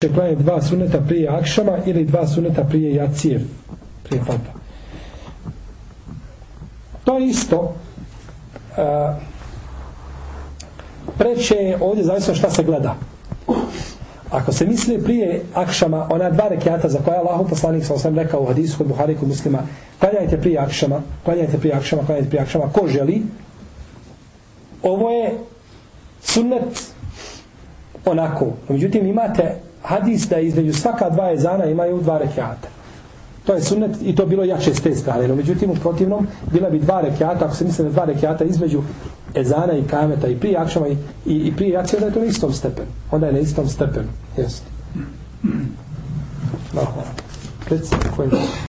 klanje dva suneta prije akšama ili dva suneta prije jacije, prije fadla. To je isto. Preče je ovdje zavisno šta se gleda. Ako se misli prije akšama, ona dva rekiata za koja je Allahov poslanik sallallahu alejhi ve sellem rekao u hadisu kod Buhari kod Muslima, klanjajte prije akšama, klanjajte prije akšama, klanjajte prije akšama, ko želi. Ovo je sunnet onako. Međutim, imate hadis da između svaka dva ezana imaju dva rekiata. To je sunnet i to bilo jače s te strane. No, međutim, u protivnom, bila bi dva rekiata, ako se misli na dva rekiata između ezana i kameta i prije akšama i prije jacije, onda je to na istom stepenu. Onda je na istom stepenu. Jeste. Hvala.